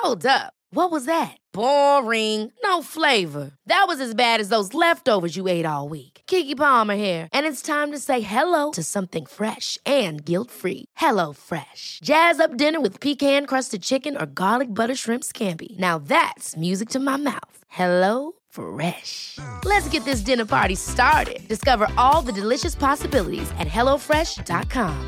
Hold up. What was that? Boring. No flavor. That was as bad as those leftovers you ate all week. Keke Palmer here, and it's time to say hello to something fresh and guilt-free. Hello Fresh. Jazz up dinner with pecan-crusted chicken or garlic butter shrimp scampi. Now that's music to my mouth. Hello Fresh. Let's get this dinner party started. Discover all the delicious possibilities at hellofresh.com.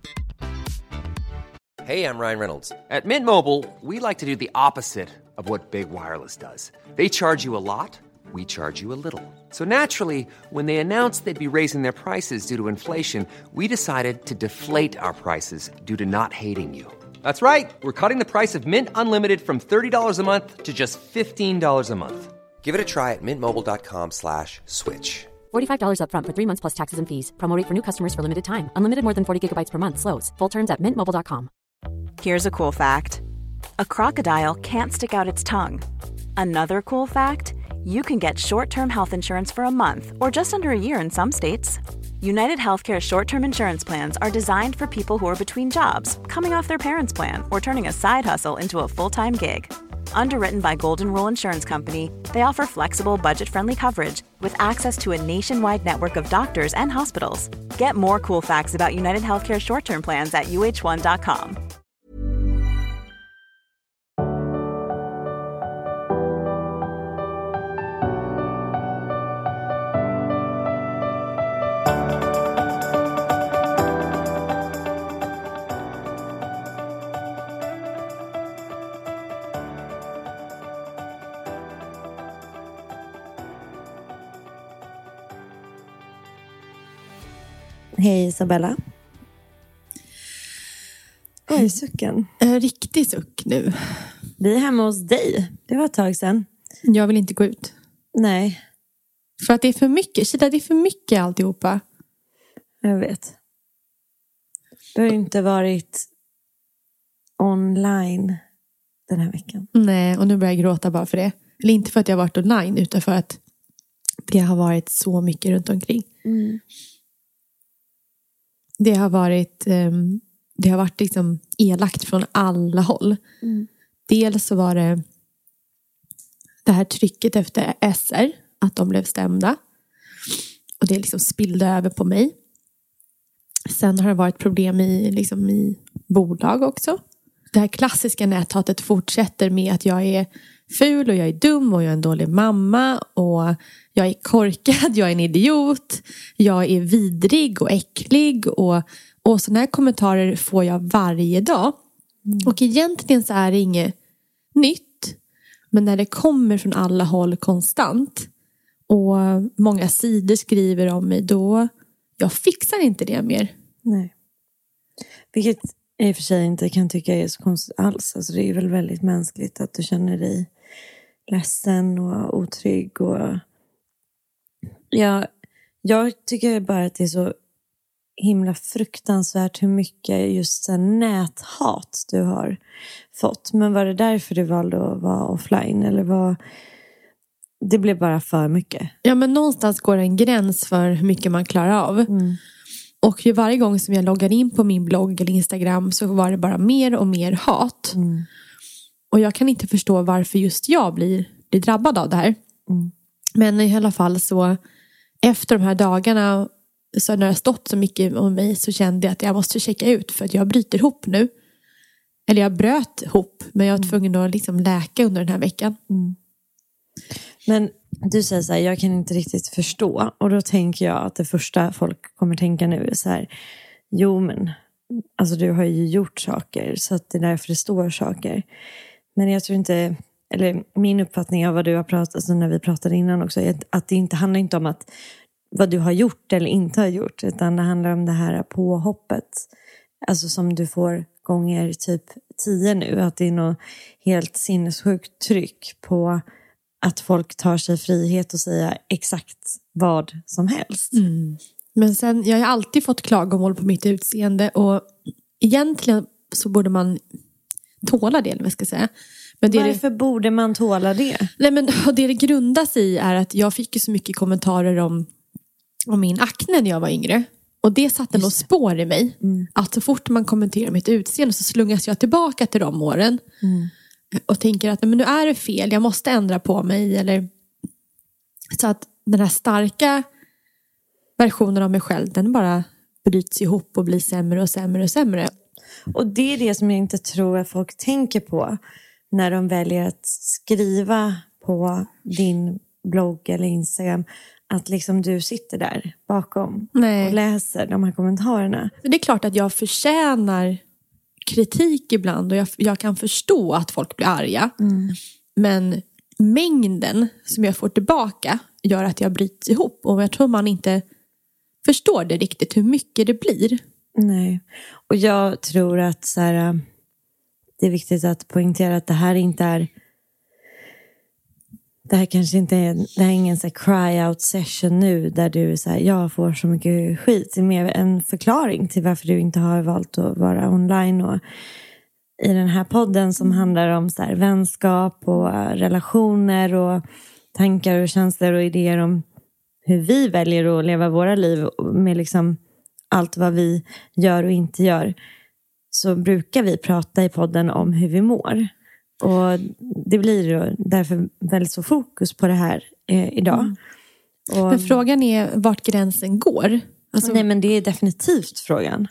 Hey, I'm Ryan Reynolds. At Mint Mobile, we like to do the opposite of what Big Wireless does. They charge you a lot, we charge you a little. So naturally, when they announced they'd be raising their prices due to inflation, we decided to deflate our prices due to not hating you. That's right. We're cutting the price of Mint Unlimited from $30 a month to just $15 a month. Give it a try at mintmobile.com/switch. $45 up front for 3 months plus taxes and fees. Promo rate for new customers for limited time. Unlimited more than 40 gigabytes per month slows. Full terms at mintmobile.com. Here's a cool fact. A crocodile can't stick out its tongue. Another cool fact, you can get short-term health insurance for a month or just under a year in some states. United Healthcare short-term insurance plans are designed for people who are between jobs, coming off their parents' plan, or turning a side hustle into a full-time gig. Underwritten by Golden Rule Insurance Company, they offer flexible, budget-friendly coverage with access to a nationwide network of doctors and hospitals. Get more cool facts about United Healthcare short-term plans at uh1.com. Hej Isabella. Oj, sucken. Riktig suck nu. Vi är hemma hos dig. Det var ett tag sedan. Jag vill inte gå ut. Nej. För att det är för mycket. Shit, det är för mycket alltihopa. Jag vet. Du har ju inte varit online den här veckan. Nej, och nu börjar jag gråta bara för det. Eller inte för att jag har varit online, utan för att det har varit så mycket runt omkring. Mm. Det har varit liksom elakt från alla håll. Mm. Dels så var det här trycket efter SR, att de blev stämda. Och det liksom spillde över på mig. Sen har det varit problem i bolag också. Det här klassiska näthatet fortsätter med att jag är ful och jag är dum och jag är en dålig mamma och jag är korkad, jag är en idiot, jag är vidrig och äcklig och sådana här kommentarer får jag varje dag. Och egentligen så är det inget nytt, men när det kommer från alla håll konstant och många sidor skriver om mig, då jag fixar inte det mer. Nej. Vilket jag i och för sig inte kan tycka är så konstigt alls. Alltså det är väl väldigt mänskligt att du känner dig ledsen och otrygg. Och jag tycker bara att det är så himla fruktansvärt hur mycket just så näthat du har fått. Men var det därför du valde att vara offline? Eller det blev bara för mycket? Ja, men någonstans går en gräns för hur mycket man klarar av. Mm. Och varje gång som jag loggar in på min blogg eller Instagram så var det bara mer och mer hat. Mm. Och jag kan inte förstå varför just jag blir drabbad av det här. Mm. Men i alla fall så efter de här dagarna så när det stått så mycket om mig så kände jag att jag måste checka ut för att jag bryter ihop nu. Eller jag bröt ihop, men jag var tvungen att liksom läka under den här veckan. Mm. Men du säger så här, jag kan inte riktigt förstå. Och då tänker jag att det första folk kommer tänka nu är så här, jo men alltså du har ju gjort saker så att det är därför det står saker. Men jag tror inte, eller min uppfattning av vad du har pratat, alltså när vi pratade innan också, är att det inte handlar inte om att vad du har gjort eller inte har gjort, utan det handlar om det här påhoppet. Alltså som du får gånger typ 10 nu, att det är något helt sinnessjukt tryck på att folk tar sig frihet och säga exakt vad som helst. Mm. Men sen, jag har alltid fått klagomål på mitt utseende och egentligen så borde man tåla det, eller vad ska jag säga. Men varför borde man tåla det? Nej, men det grundas i är att jag fick ju så mycket kommentarer om min akne när jag var yngre. Och det satte något spår i mig. Mm. Att så fort man kommenterar mitt utseende så slungas jag tillbaka till de åren. Mm. och tänker att men nu är det fel, jag måste ändra på mig. Eller, så att den här starka versionen av mig själv, den bara bryts ihop och blir sämre och sämre och sämre. Och det är det som jag inte tror att folk tänker på när de väljer att skriva på din blogg eller Instagram. Att liksom du sitter där bakom och läser de här kommentarerna. Det är klart att jag förtjänar kritik ibland och jag kan förstå att folk blir arga. Men mängden som jag får tillbaka gör att jag bryts ihop. Och jag tror man inte förstår det riktigt hur mycket det blir. Nej, och jag tror att så här, det är viktigt att poängtera att det här inte är... Det här kanske inte är, det här är ingen så här cry out session nu där du så här, jag får så mycket skit. Det är mer en förklaring till varför du inte har valt att vara online. Och i den här podden som handlar om så här, vänskap och relationer och tankar och känslor och idéer om hur vi väljer att leva våra liv med liksom allt vad vi gör och inte gör, så brukar vi prata i podden om hur vi mår. Och det blir därför väldigt så fokus på det här idag. Och, men frågan är vart gränsen går. Alltså, nej, men det är definitivt frågan.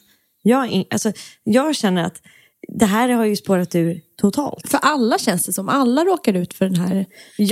Jag känner att det här har ju spårat ur totalt. För alla känns det som. Alla råkar ut för den här.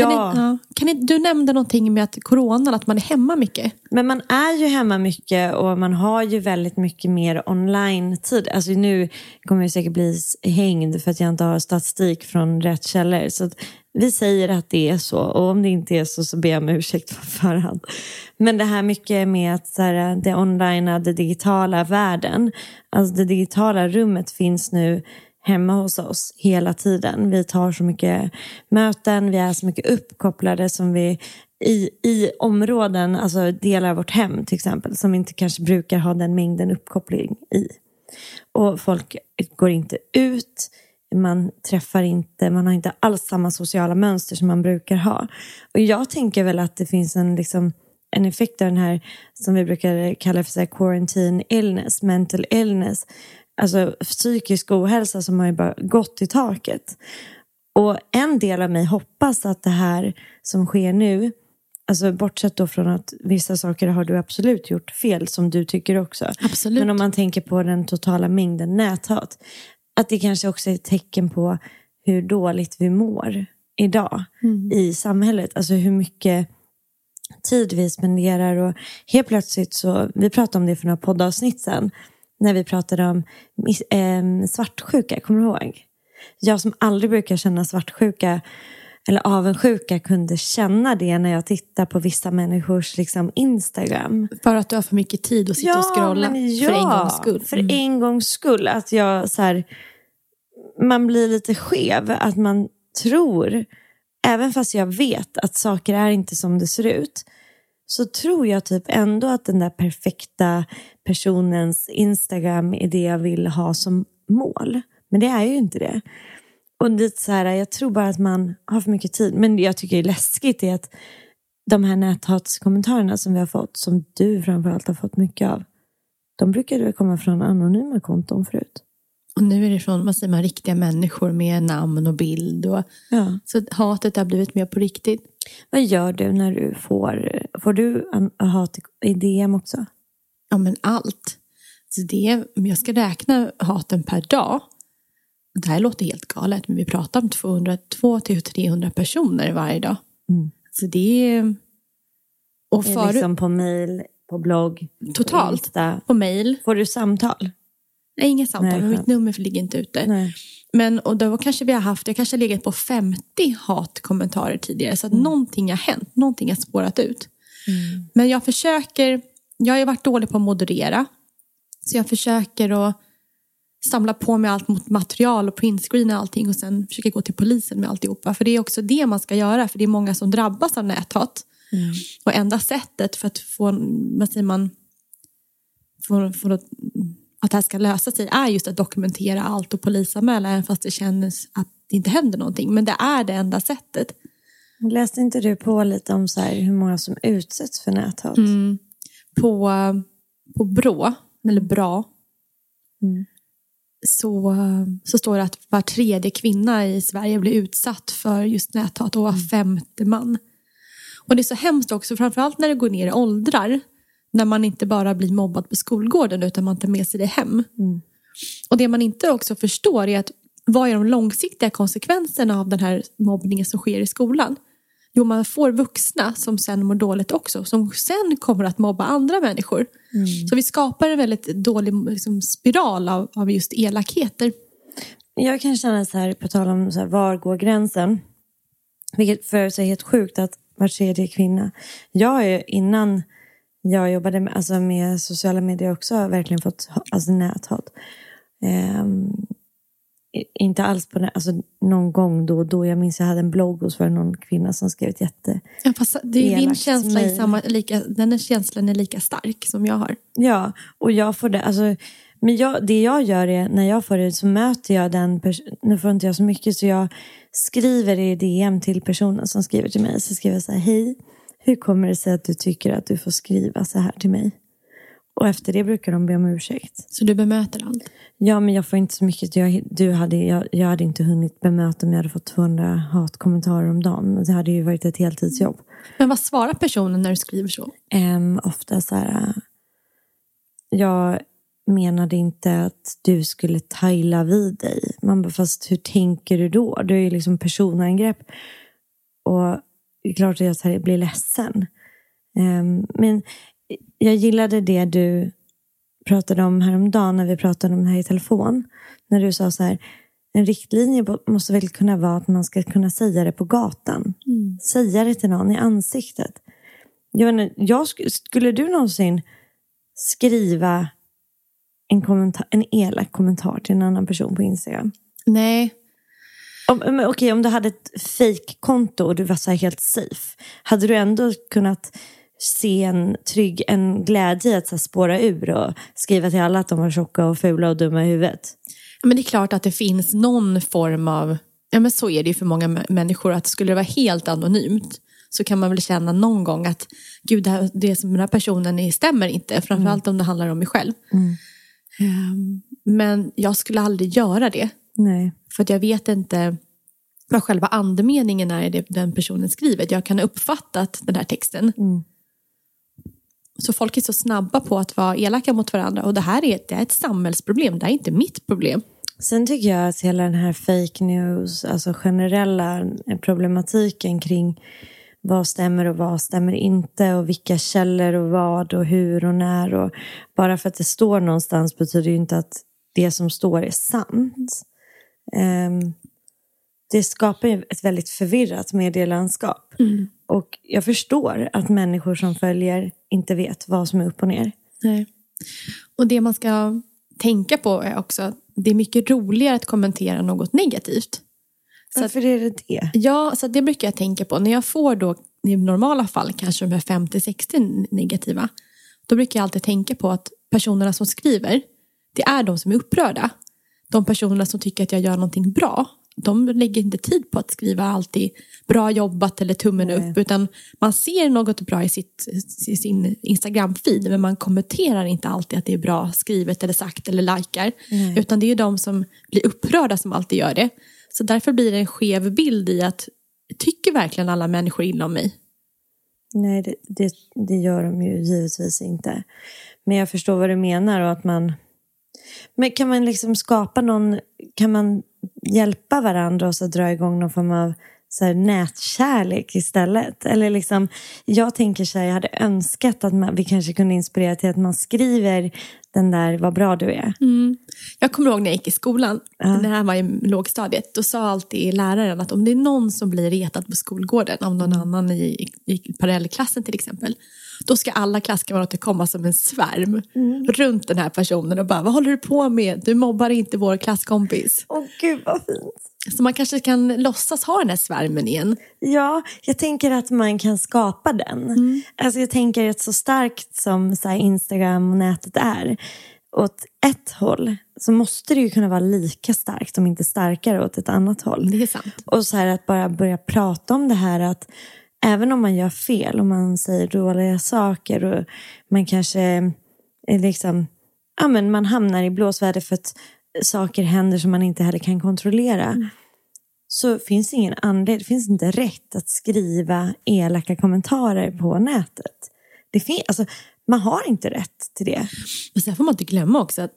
Du nämnde någonting med att coronan, att man är hemma mycket. Men man är ju hemma mycket och man har ju väldigt mycket mer online-tid. Alltså nu kommer jag säkert bli hängd för att jag inte har statistik från rätt källor. Så att vi säger att det är så. Och om det inte är så ber jag om ursäkt på förhand. Men det här mycket med att så här, det online, det digitala världen. Alltså det digitala rummet finns nu hemma hos oss hela tiden. Vi tar så mycket möten, vi är så mycket uppkopplade som vi i områden, alltså delar av vårt hem till exempel, som inte kanske brukar ha den mängden uppkoppling i. Och folk går inte ut, man träffar inte, man har inte alls samma sociala mönster som man brukar ha. Och jag tänker väl att det finns en effekt av den här som vi brukar kalla för så här, quarantine illness, mental illness. Alltså psykisk ohälsa som har ju bara gått i taket. Och en del av mig hoppas att det här som sker nu, alltså bortsett då från att vissa saker har du absolut gjort fel som du tycker också. Absolut. Men om man tänker på den totala mängden näthat, att det kanske också är ett tecken på hur dåligt vi mår idag i samhället. Alltså hur mycket tid vi spenderar, och helt plötsligt så, vi pratade om det för några poddavsnitt sedan, när vi pratade om svartsjuka, kommer du ihåg? Jag som aldrig brukar känna svartsjuka eller avundsjuka kunde känna det när jag tittar på vissa människors liksom Instagram. För att du har för mycket tid att sitta och scrolla för en gångs skull. För en gångs skull. Att jag så här, man blir lite skev. Att man tror, även fast jag vet att saker är inte som det ser ut, så tror jag typ ändå att den där perfekta personens Instagram är det jag vill ha som mål. Men det är ju inte det. Och det så här, jag tror bara att man har för mycket tid. Men jag tycker det är läskigt är att de här näthatskommentarerna som vi har fått, som du framförallt har fått mycket av, de brukade väl komma från anonyma konton förut. Och nu är det från riktiga människor med namn och bild. Och, ja. Så hatet har blivit mer på riktigt. Vad gör du när du får du hat i DM också? Ja, men allt. Så om jag ska räkna haten per dag. Det här låter helt galet, men vi pratar om 200-300 personer varje dag. Så det är... Och det är liksom på mail, på blogg. Totalt, Insta. på mail. Får du samtal? Nej, inga samtal. Nej, mitt nummer ligger inte ute. Nej. Men och då kanske jag kanske har legat på 50 hatkommentarer tidigare. Så att någonting har hänt, någonting har spårat ut. Men jag har ju varit dålig på att moderera. Så jag försöker att samla på mig allt mot material och printscreen och allting. Och sen försöker gå till polisen med alltihopa. För det är också det man ska göra. För det är många som drabbas av näthat. Och enda sättet för att få, att det här ska lösa sig är just att dokumentera allt och polisanmäla, även fast det känns att det inte händer någonting. Men det är det enda sättet. Läste inte du på lite om så här, hur många som utsätts för näthat? På BRÅ, eller BRA, så står det att var 3:e kvinna i Sverige blir utsatt för just näthat och var 5:e man. Och det är så hemskt också, framförallt när det går ner i åldrar. När man inte bara blir mobbad på skolgården utan man tar med sig det hem. Och det man inte också förstår är att vad är de långsiktiga konsekvenserna av den här mobbningen som sker i skolan? Jo, man får vuxna som sen mår dåligt också. Som sen kommer att mobba andra människor. Så vi skapar en väldigt dålig liksom, spiral av just elakheter. Jag kan känna så här, på tal om så här, var går gränsen? Vilket för sig är helt sjukt att var 3:e kvinna. Jag har ju innan jag jobbade med sociala medier också verkligen fått näthat. Inte alls på någon gång då. Jag minns jag hade en blogg hos för någon kvinna som skrev ett fast det är din känsla den känslan är lika stark som jag har. Ja, och jag får det men det jag gör är när jag får det så möter jag den nu får inte jag så mycket så jag skriver i DM till personen som skriver till mig, så skriver jag så här: hej, hur kommer det sig att du tycker att du får skriva så här till mig? Och efter det brukar de be om ursäkt. Så du bemöter allt? Ja, men jag får inte så mycket. Jag hade inte hunnit bemöta om jag hade fått 200 hatkommentarer om dagen. Det hade ju varit ett heltidsjobb. Men vad svarar personen när du skriver så? Ofta så här: jag menade inte att du skulle tajla vid dig. Man bara, fast hur tänker du då? Det är ju liksom personangrepp. Och det är klart att jag blir ledsen. Men jag gillade det du pratade om häromdagen när vi pratade om det här i telefon. När du sa så här: en riktlinje måste väl kunna vara att man ska kunna säga det på gatan. Säga det till någon i ansiktet. Skulle du någonsin skriva en elak kommentar till en annan person på Instagram? Nej. Om du hade ett fake-konto och du var så här helt safe, hade du ändå kunnat se en glädje i att så spåra ur och skriva till alla att de var tjocka och fula och dumma i huvudet? Men det är klart att det finns någon form av, ja men så är det ju för många människor, att skulle det vara helt anonymt så kan man väl känna någon gång att gud, det som den här personen stämmer inte, framförallt om det handlar om mig själv. Men jag skulle aldrig göra det. Nej. För att jag vet inte vad själva andemeningen är i det den personen skriver. Jag kan ha uppfattat den här texten. Så folk är så snabba på att vara elaka mot varandra. Och det här är ett samhällsproblem. Det är inte mitt problem. Sen tycker jag att hela den här fake news, alltså generella problematiken kring vad stämmer och vad stämmer inte, och vilka källor och vad och hur och när, och bara för att det står någonstans betyder ju inte att det som står är sant. Det skapar ju ett väldigt förvirrat medielandskap. Och jag förstår att människor som följer inte vet vad som är upp och ner. Nej. Och det man ska tänka på är också att det är mycket roligare att kommentera något negativt. Varför är det det? Ja, så det brukar jag tänka på. När jag får då i normala fall kanske de här 50-60 negativa, då brukar jag alltid tänka på att personerna som skriver, det är de som är upprörda. De personerna som tycker att jag gör någonting bra, de lägger inte tid på att skriva alltid bra jobbat eller tummen upp, utan man ser något bra i sin Instagram-feed, men man kommenterar inte alltid att det är bra skrivet eller sagt eller likar, utan det är de som blir upprörda som alltid gör det. Så därför blir det en skev bild i att tycker verkligen alla människor illa om mig? Nej, det gör de ju givetvis inte. Men jag förstår vad du menar, och att man... Men kan man liksom skapa kan man hjälpa varandra och så dra igång någon form av så här nätkärlek istället? Eller liksom, jag tänker så här, jag hade önskat att vi kanske kunde inspirera till att man skriver den där, vad bra du är. Jag kommer ihåg när jag gick i skolan, när jag var i lågstadiet, då sa alltid läraren att om det är någon som blir retad på skolgården av någon annan i parallellklassen till exempel, då ska alla klasskamrater komma som en svärm runt den här personen och bara, vad håller du på med? Du mobbar inte vår klasskompis. Åh gud, vad fint. Så man kanske kan låtsas ha den här svärmen igen. Ja, jag tänker att man kan skapa den. Alltså jag tänker att så starkt som så här Instagram och nätet är, åt ett håll så måste det ju kunna vara lika starkt, om inte starkare, åt ett annat håll. Det är sant. Och så här att bara börja prata om det här, att även om man gör fel, om man säger dåliga saker och man kanske liksom, ja men man hamnar i blåsväder för att saker händer som man inte heller kan kontrollera, så finns det ingen anledning, det finns inte rätt att skriva elaka kommentarer på nätet. Alltså, man har inte rätt till det. Men sen får man inte glömma också att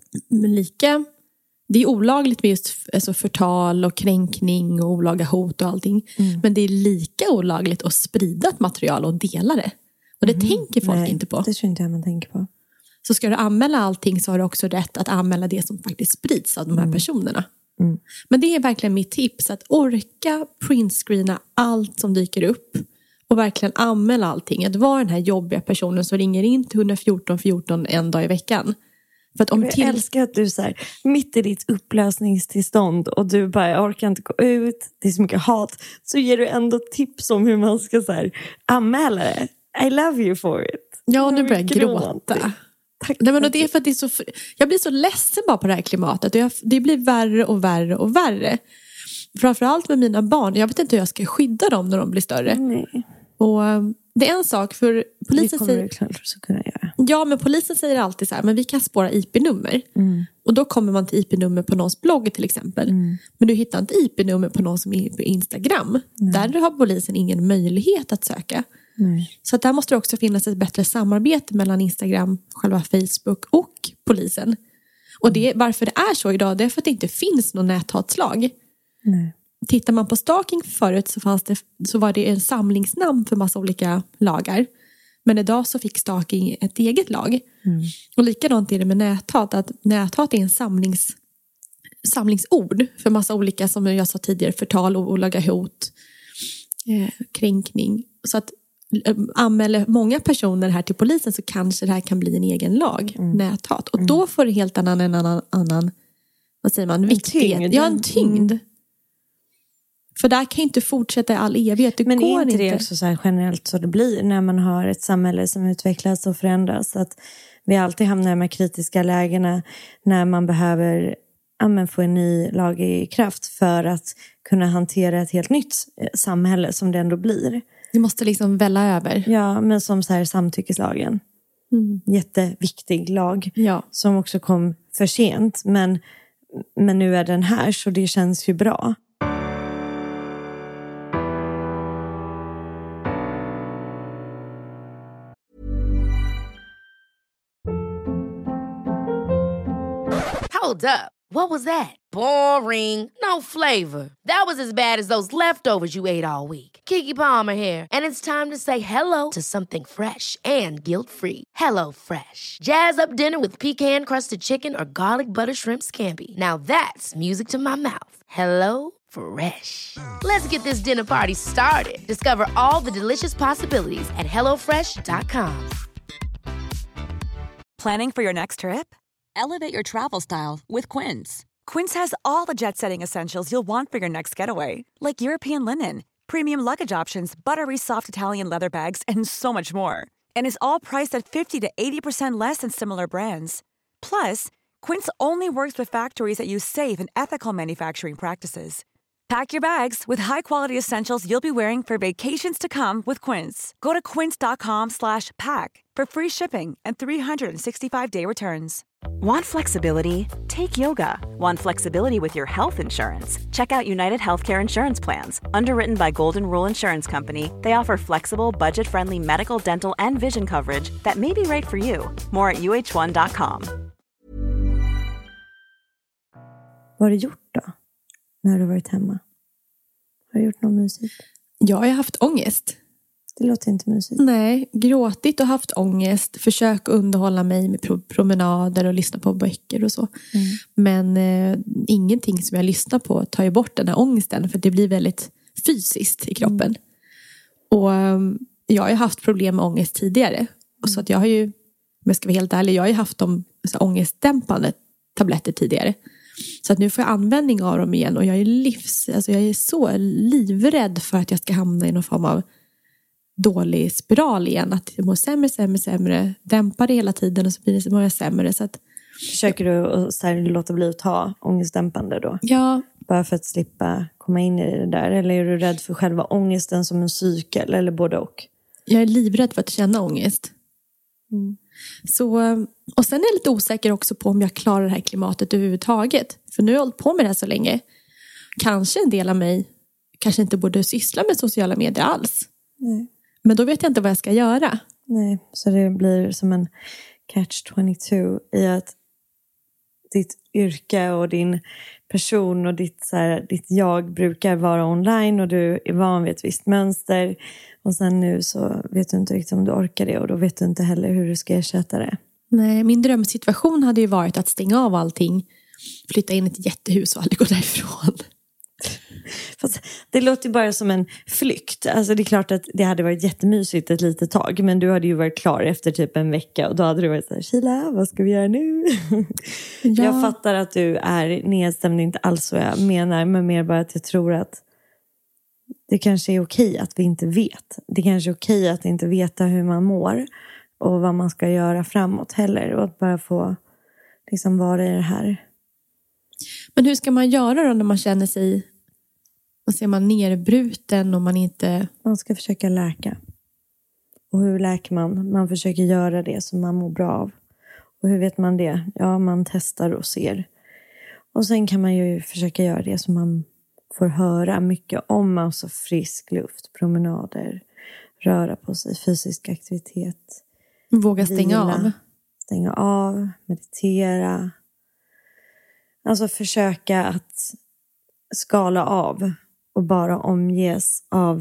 det är olagligt med just alltså förtal och kränkning och olaga hot och allting. Men det är lika olagligt att sprida ett material och dela det. Och det tänker folk inte på. Det tror inte jag man tänker på. Så ska du anmäla allting så har du också rätt att anmäla det som faktiskt sprids av de här personerna. Men det är verkligen mitt tips, att orka printscreena allt som dyker upp och verkligen anmäla allting. Att vara den här jobbiga personen som ringer in till 114 en dag i veckan. För att jag älskar att du så här, mitt i ditt upplösningstillstånd och du bara, jag orkar inte gå ut, det är så mycket hat, så ger du ändå tips om hur man ska så här, anmäla det. I love you for it. Ja, nu börjar jag gråta. Tack. Nej, men det är för att det är så, jag blir så ledsen bara på det här klimatet. Och det blir värre och värre och värre. Framförallt med mina barn. Jag vet inte hur jag ska skydda dem när de blir större. Nej. Och det är en sak, för polisen säger... Det kommer du så kunna göra. Ja, men polisen säger alltid så här, men vi kan spåra IP-nummer. Och då kommer man till IP-nummer på någons blogg till exempel. Men du hittar inte IP-nummer på någon som är på Instagram. Där har polisen ingen möjlighet att söka. Så att där måste det också finnas ett bättre samarbete mellan Instagram, själva Facebook och polisen. Och varför det är så idag, det är för att det inte finns någon näthatslag. Tittar man på stalking förut så var det en samlingsnamn för massa olika lagar. Men idag så fick stalking ett eget lag. Och likadant är det med näthat, att näthat är en samlingsord för massa olika, som jag sa tidigare, förtal, olaga hot, kränkning. Så att anmäler många personer här till polisen så kanske det här kan bli en egen lag, näthat. Och då får det helt annan vad säger man, viktighet. Ja, en tyngd. För där kan inte fortsätta i all evighet. Men är inte det också så här generellt så det blir när man har ett samhälle som utvecklas och förändras, att vi alltid hamnar med kritiska lägena när man behöver få en ny lag i kraft för att kunna hantera ett helt nytt samhälle som det ändå blir. Det måste liksom välla över. Ja, men som så här samtyckeslagen. Jätteviktig lag. Ja. Som också kom för sent. Men nu är den här, så det känns ju bra. Hold up. What was that? Boring. No flavor. That was as bad as those leftovers you ate all week. Keke Palmer here, and it's time to say hello to something fresh and guilt-free. Hello Fresh. Jazz up dinner with pecan-crusted chicken or garlic butter shrimp scampi. Now that's music to my mouth. Hello Fresh. Let's get this dinner party started. Discover all the delicious possibilities at hellofresh.com. Planning for your next trip? Elevate your travel style with Quince. Quince has all the jet-setting essentials you'll want for your next getaway, like European linen, premium luggage options, buttery soft Italian leather bags, and so much more. And is all priced at 50 to 80% less than similar brands. Plus, Quince only works with factories that use safe and ethical manufacturing practices. Pack your bags with high-quality essentials you'll be wearing for vacations to come with Quince. Go to quince.com/pack for free shipping and 365-day returns. Want flexibility? Take yoga. Want flexibility with your health insurance? Check out United Healthcare Insurance Plans. Underwritten by Golden Rule Insurance Company, they offer flexible, budget-friendly medical, dental, and vision coverage that may be right for you. More at uh1.com. Vad har du gjort då? När du har varit hemma? Har du gjort något mysigt? Jag har haft ångest. Det låter inte mysigt. Nej, gråtit och haft ångest. Försök underhålla mig med promenader och lyssna på böcker och så. Men ingenting som jag lyssnar på tar ju bort den här ångesten. För det blir väldigt fysiskt i kroppen. Och jag har ju haft problem med ångest tidigare. Och så att jag har ju, om jag ska vara helt ärlig, jag har ju haft de ångestdämpande tabletter tidigare. Så att nu får jag användning av dem igen. Och jag är så livrädd för att jag ska hamna i någon form av dålig spiral igen. Att jag mår sämre. Dämpar det hela tiden och så blir det mår jag sämre. Så att... Försöker du att låta bli att ta ångestdämpande då? Ja. Bara för att slippa komma in i det där? Eller är du rädd för själva ångesten som en cykel? Eller både och? Jag är livrädd för att känna ångest. Så, och sen är jag lite osäker också på om jag klarar det här klimatet överhuvudtaget. För nu har jag hållit på med det här så länge. Kanske en del av mig kanske inte borde syssla med sociala medier alls. Nej. Men då vet jag inte vad jag ska göra. Nej, så det blir som en catch-22 i att ditt yrke och din person och ditt jag brukar vara online och du är van vid ett visst mönster. Och sen nu så vet du inte riktigt om du orkar det och då vet du inte heller hur du ska ersätta det. Nej, min drömsituation hade ju varit att stänga av allting, flytta in i ett jättehus och aldrig gå därifrån. Fast det låter ju bara som en flykt. Alltså det är klart att det hade varit jättemysigt ett litet tag. Men du hade ju varit klar efter typ en vecka. Och då hade du varit så här, Sheila, vad ska vi göra nu? Ja. Jag fattar att du är nedstämd, inte alls vad jag menar. Men mer bara att jag tror att det kanske är okej att vi inte vet. Det kanske är okej att inte veta hur man mår. Och vad man ska göra framåt heller. Och att bara få liksom vara i det här. Men hur ska man göra då när man känner sig, vad säger man, nerbruten och man inte... Man ska försöka läka. Och hur läker man? Man försöker göra det som man mår bra av. Och hur vet man det? Ja, man testar och ser. Och sen kan man ju försöka göra det som man får höra mycket om. Alltså frisk luft, promenader, röra på sig, fysisk aktivitet. Våga stänga av. Stänga av, meditera. Alltså försöka att skala av och bara omges av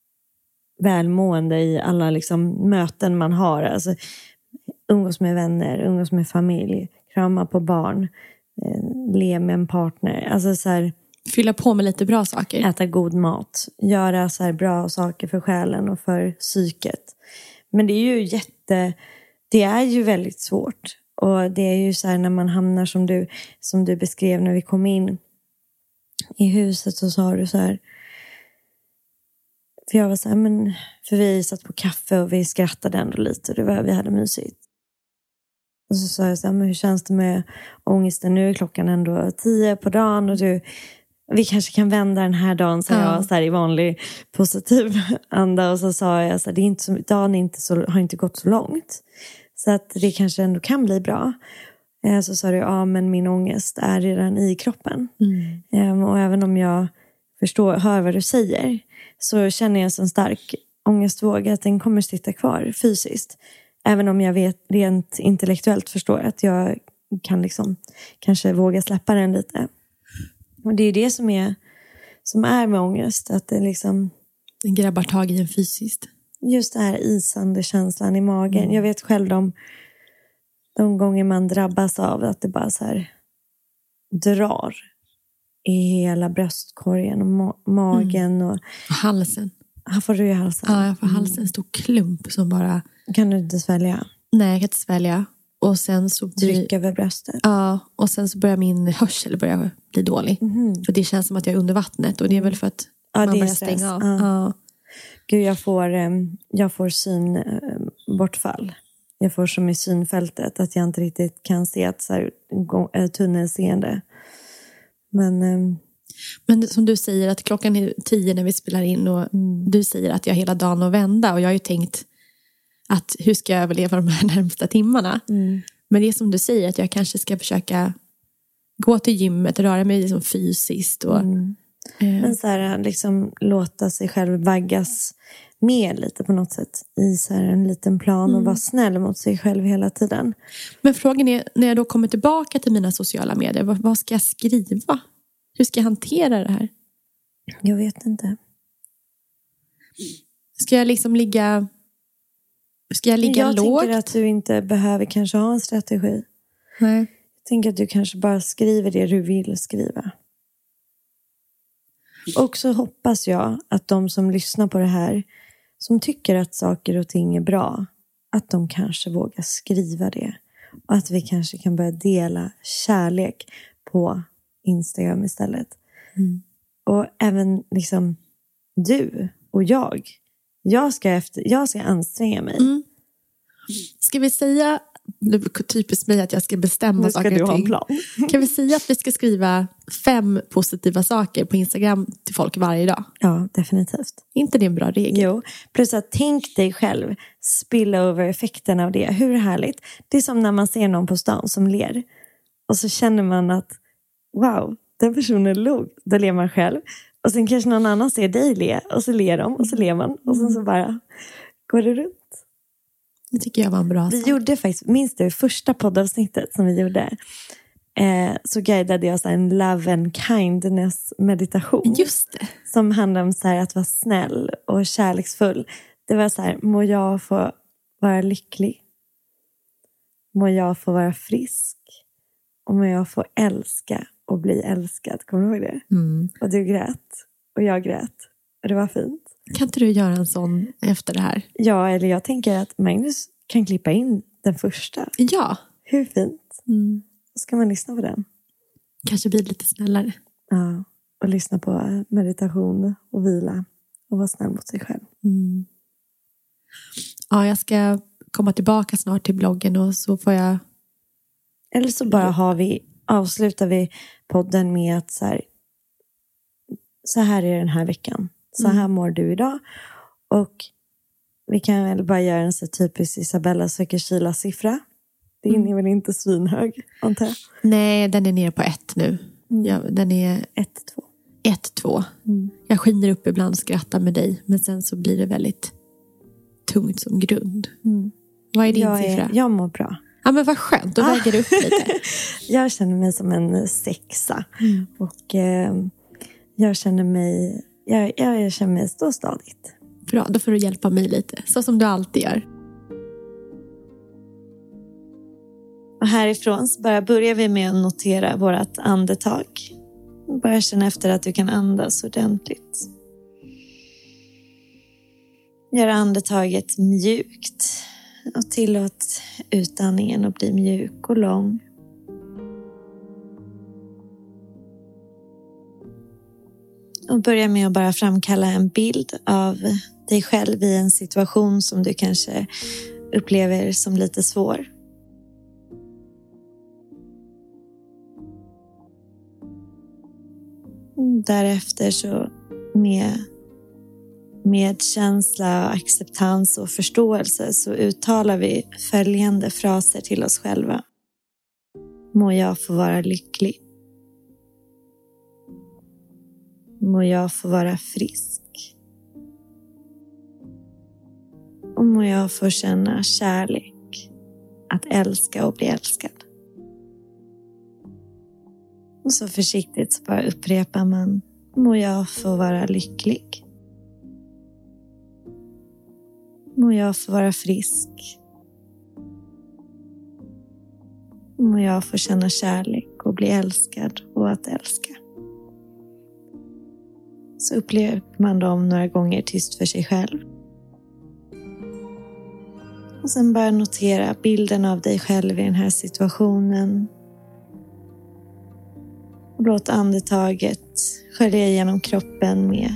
välmående i alla liksom möten man har. Alltså umgås med vänner, umgås med familj, krama på barn, le med en partner. Alltså så här, fylla på med lite bra saker. Äta god mat, göra så här bra saker för själen och för psyket. Men det är ju det är ju väldigt svårt. Och det är ju så här när man hamnar som du beskrev när vi kom in i huset, så sa du så här. För jag var så här, för vi satt på kaffe och vi skrattade ändå lite. Vi hade mysigt. Och så sa jag så här, men hur känns det med ångesten? Nu är klockan ändå 10 på dagen och vi kanske kan vända den här dagen, så jag så här i vanlig positiv anda. Och så sa jag så här, dagen har inte gått så långt. Så att det kanske ändå kan bli bra. Så sa du, ja men min ångest är redan i kroppen. Och även om jag hör vad du säger, så känner jag en sån stark ångestvåg att den kommer sitta kvar fysiskt. Även om jag vet rent intellektuellt förstår att jag kan liksom kanske våga släppa den lite. Och det är det som är med ångest. Att det liksom... Den grabbar tag i en fysiskt. Just det här isande känslan i magen. Jag vet själv de gånger man drabbas av att det bara så här drar i hela bröstkorgen och magen. Och halsen. Får du i halsen? Ja, jag får halsen. En stor klump som bara... Kan du inte svälja? Nej, jag kan inte svälja. Och sen så tryck över bröstet. Ja, och sen så börjar min hörsel bli dålig. För det känns som att jag är under vattnet. Och det är väl för att man börjar stänga av. Ja. Gud, jag får synbortfall. Jag får som i synfältet att jag inte riktigt kan se att så här, tunnelseende. Men som du säger att klockan är 10 när vi spelar in och du säger att jag har hela dagen att vända. Och jag har ju tänkt att hur ska jag överleva de här närmsta timmarna? Men det är som du säger att jag kanske ska försöka gå till gymmet och röra mig liksom fysiskt. Och, Men så här, liksom låta sig själv vaggas med lite på något sätt i så här en liten plan och vara snäll mot sig själv hela tiden. Men frågan är, när jag då kommer tillbaka till mina sociala medier, vad ska jag skriva? Hur ska jag hantera det här? Jag vet inte. Ska jag liksom ligga lågt? Jag tänker att du inte behöver kanske ha en strategi. Nej. Jag tänker att du kanske bara skriver det du vill skriva. Och så hoppas jag att de som lyssnar på det här, som tycker att saker och ting är bra, att de kanske vågar skriva det. Och att vi kanske kan börja dela kärlek på Instagram istället. Och även liksom du och jag ska anstränga mig. Ska vi säga, det är typiskt mig att jag ska bestämma saker och ting. Nu ska du ha en plan. Kan vi säga att vi ska skriva 5 positiva saker på Instagram till folk varje dag? Ja, definitivt. Inte det en bra regel? Jo, plus att tänk dig själv spillover-effekten av det. Hur härligt? Det är som när man ser någon på stan som ler. Och så känner man att, wow, den personen log. Då ler man själv. Och sen kanske någon annan ser dig le. Och så ler de. Och så ler man. Och sen så bara går det runt. Det tycker jag var en bra Vi sak. gjorde faktiskt, minns du, första poddavsnittet som vi gjorde. Så guidade jag så här en love and kindness meditation. Just det. Som handlar om så här att vara snäll och kärleksfull. Det var så här, må jag få vara lycklig. Må jag få vara frisk. Och må jag få älska och bli älskad. Kommer du ihåg det? Mm. Och du grät. Och jag grät. Och det var fint. Kan inte du göra en sån efter det här? Ja, eller jag tänker att Magnus kan klippa in den första. Ja. Hur fint. Mm. Då ska man lyssna på den. Kanske bli lite snällare. Ja, och lyssna på meditation och vila. Och vara snäll mot sig själv. Mm. Ja, jag ska komma tillbaka snart till bloggen och så får jag... Eller så bara avslutar vi podden med att så här är den här veckan. Så här mår du idag. Och vi kan väl bara göra en så typisk Isabellas Sökerkila-siffra. Det är väl inte svinhög, antar jag. Nej, den är nere på 1 nu. Ja, den är 1-2. Jag skiner upp ibland och skrattar med dig. Men sen så blir det väldigt tungt som grund. Vad är din siffra? Jag mår bra. Ja, men vad skönt. Då väger du upp lite. Jag känner mig som en 6. Och jag känner mig stå stadigt. Bra, då får du hjälpa mig lite. Så som du alltid gör. Och härifrån så bara börjar vi med att notera vårat andetag. Bara känna efter att du kan andas ordentligt. Gör andetaget mjukt. Och tillåt utandningen att bli mjuk och lång. Och börja med att bara framkalla en bild av dig själv i en situation som du kanske upplever som lite svår. Därefter så med känsla, acceptans och förståelse så uttalar vi följande fraser till oss själva. Må jag få vara lycklig. Må jag få vara frisk. Och må jag få känna kärlek. Att älska och bli älskad. Och så försiktigt så bara upprepar man. Må jag få vara lycklig. Må jag få vara frisk. Må jag få känna kärlek och bli älskad och att älska. Så upplever man dem några gånger tyst för sig själv. Och sen bara notera bilden av dig själv i den här situationen. Och låt andetaget skölja genom kroppen med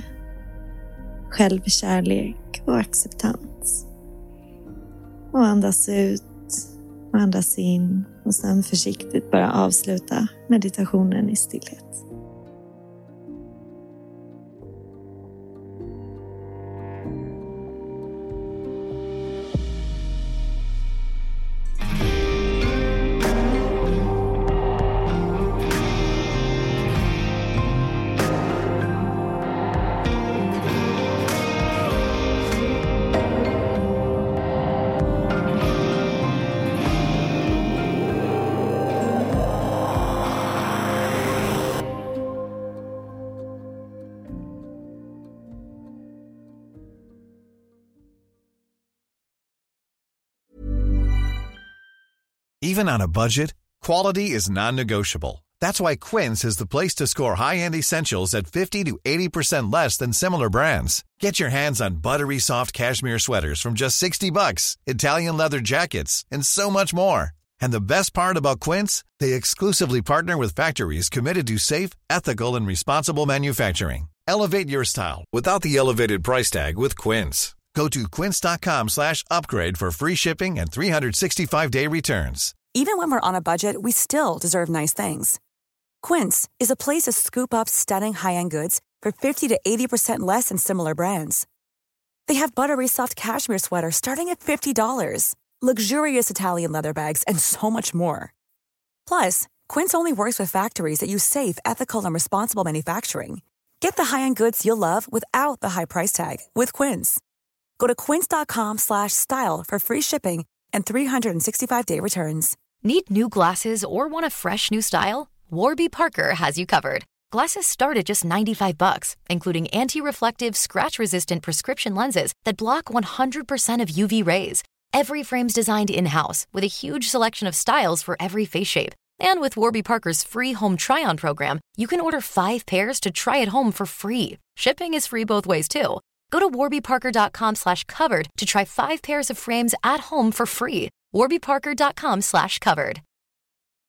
självkärlek och acceptans. Och andas ut och andas in. Och sen försiktigt bara avsluta meditationen i stillhet. Even on a budget, quality is non-negotiable. That's why Quince is the place to score high-end essentials at 50 to 80% less than similar brands. Get your hands on buttery soft cashmere sweaters from just $60, Italian leather jackets, and so much more. And the best part about Quince, they exclusively partner with factories committed to safe, ethical, and responsible manufacturing. Elevate your style without the elevated price tag with Quince. Go to quince.com/upgrade for free shipping and 365-day returns. Even when we're on a budget, we still deserve nice things. Quince is a place to scoop up stunning high-end goods for 50 to 80% less than similar brands. They have buttery soft cashmere sweaters starting at $50, luxurious Italian leather bags, and so much more. Plus, Quince only works with factories that use safe, ethical, and responsible manufacturing. Get the high-end goods you'll love without the high price tag with Quince. Go to quince.com/style for free shipping and 365-day returns. Need new glasses or want a fresh new style? Warby Parker has you covered. Glasses start at just $95, including anti-reflective, scratch-resistant prescription lenses that block 100% of UV rays. Every frame's designed in-house with a huge selection of styles for every face shape. And with Warby Parker's free home try-on program, you can order 5 pairs to try at home for free. Shipping is free both ways, too. Go to warbyparker.com/covered to try 5 pairs of frames at home for free. warbyparker.com/covered.